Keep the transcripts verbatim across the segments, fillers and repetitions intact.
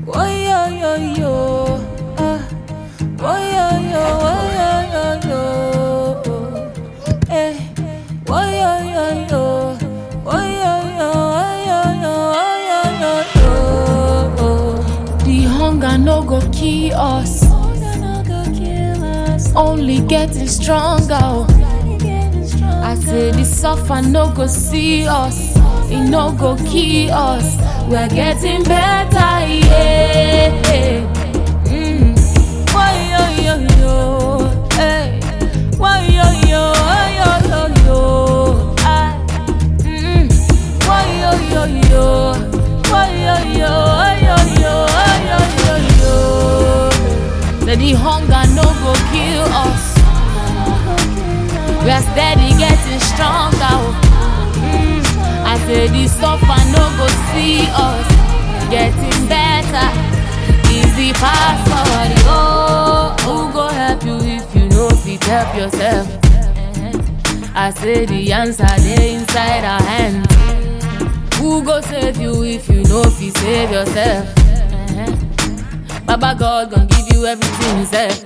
Whoa, yo, yo, yo. Ah. Whoa, yo, yo, whoa, yo, yo, yo. Eh. Whoa, yo, yo, yo. Whoa, yo, yo, whoa, yo, yo, whoa, yo, yo, yo. The hunger no go kill us. Only getting stronger. I say the suffer no go see us. It no go kill us. We're getting better, yeah. Mm. Why yo yo yo, hey. Why yo yo, yo yo yo, ah. Mm. Why yo yo yo, why yo yo, yo yo, yo yo yo. Say the hunger no go kill us. We are steady getting stronger. Mm. I say the suffer no go see us. Getting better. Easy pass forward. Oh, who go help you if you know fit help yourself? I say the answer they inside our hands. Who go save you if you know fit save yourself? Baba God gon' give you everything he said.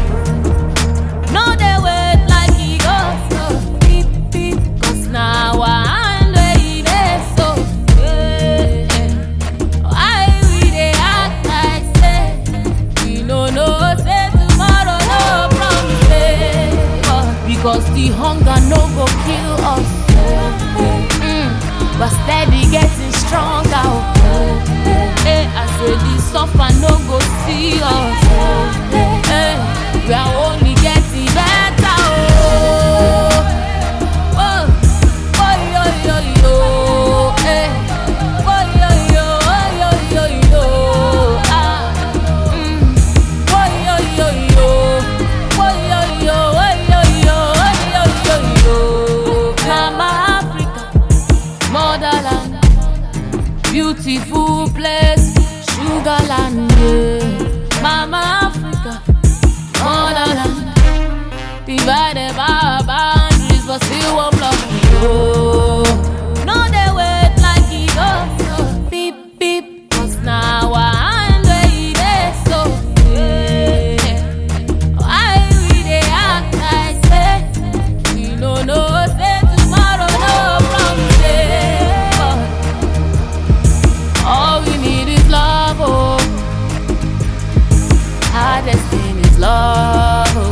No they wait like he goes so beep beep. Cause now I hand where he is so yeah. I we dey act like say we no know say tomorrow no promise. But because the hunger no go kill us. Mm, but steady getting stronger. Hey, I say the suffer no go see us. Hey, we are only getting better. Oh, oh, oh, yo, yo, yo. Hey, oh, yo, yo, yo, yo, yo. Ah, mm. Oh, yo, yo, yo. Oh, yo, yo, yo, yo, yo, yo, yo. Mama Africa, motherland. Beautiful place, Sugarland, yeah. Mama Africa, motherland. Divided by boundaries, but still one block we go. No, they wait like he goes so beep beep. Cause now I hand where he is so yeah. I we dey act like say we no know say tomorrow no promise. All we need is love, oh. Hardest thing is love, oh.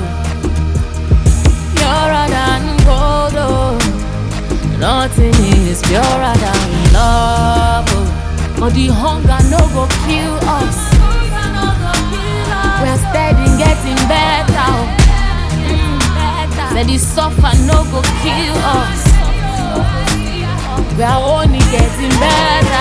Purer than gold, oh. Nothing is purer than love, oh. But the hunger no go kill us. We're steady getting better, oh. Mm. Say the suffer no go kill us. We're only getting better.